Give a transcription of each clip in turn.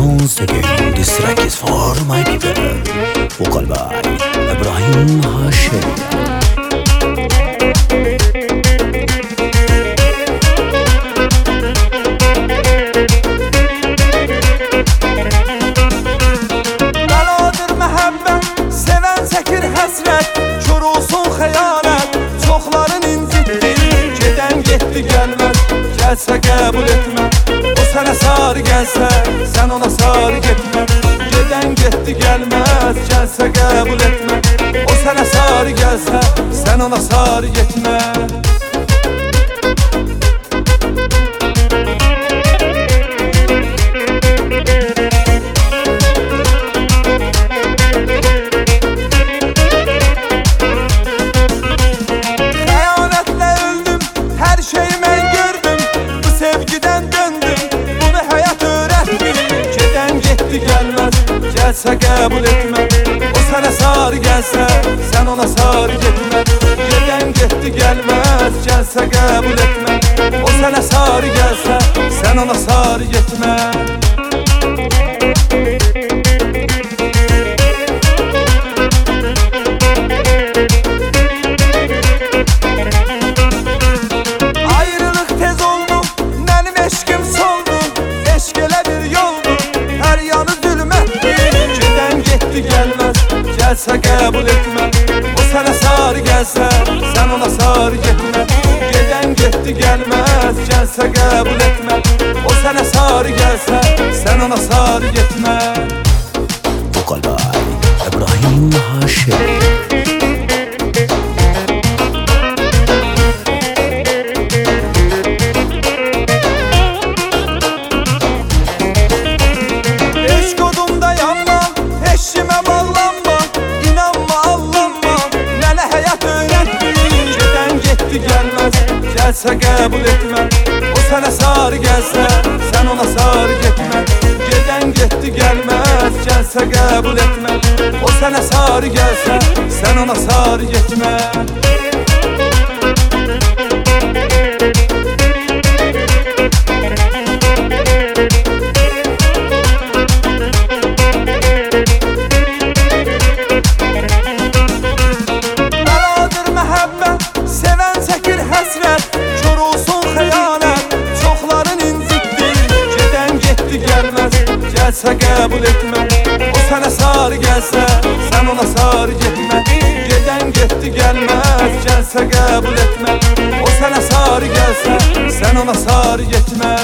Once again, this track is for my people. Vocal by Ibrahim Hashim. Beladır məhəbbət, sevən çəkir həsrət, kör olsun xəyanət, çoxların incitdi, gedən getdi gəlməz, gəlsə qəbul etmə. O sənə sarı gəlsə, sən ona sarı getmə. Gedən getdi gəlməz, gəlsə qəbul etmə. O sənə sarı gəlsə, sən ona sarı getmə. Gəlsə qəbul etmə. O sənə sarı gəlsə, sən ona sarı getmə. Gedən getdi gəlməz, gəlsə qəbul etmə. O sənə sarı gəlsə, sən ona sarı getmə. Ayrılıq tez oldu, mənim eşqim soldu. Eşq elə bir yoldu, hər yanı gəlməz, gəlsə qəbul etmə. O sənə sarı gəlsə, sən ona sarı getmə. Gedən getdi gəlməz, gəlsə qəbul etmə. O sənə sarı gəlsə, sən ona sarı getmə. Vocal by Ibrahim Hashim. Gəlsə qəbul etmə. O sənə sarı gəlsə, sən ona sarı getmə. Gedən getdi gəlməz, gəlsə qəbul etmə. O sənə sarı gəlsə, sən ona sarı getmə. Beladır məhəbbət, sevən çəkir həsrət, kör olsun xəyanət, çoxların incitdi, gedən getdi gəlməz, gəlsə qəbul etmə. O sənə sarı gəlsə, sən ona sarı getmə. Gedən getdi gəlməz, gəlsə qəbul etmə. O sənə sarı gəlsə, sən ona sarı getmə.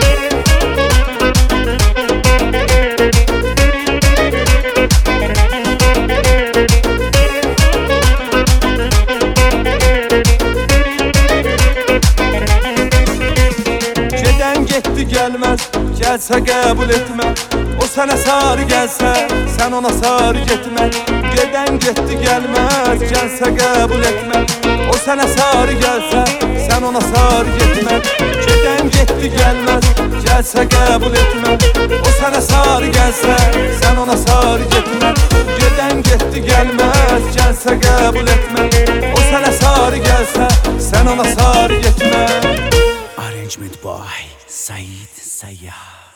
Getdi gəlməz, gəlsə qəbul etmə. O sənə sarı gəlsə, sən ona sarı getmə. Gedən getdi gəlməz, gəlsə qəbul etmə. O sənə sarı gəlsə, sən ona sarı getmə. Gedən getdi gəlməz, gəlsə qəbul etmə. O sənə sarı gəlsə, sən ona sarı getmə. Gedən getdi gəlməz, gəlsə qəbul etmə. O sənə sarı gəlsə, sən ona sarı getmə. Arrangement by Said Sayyah.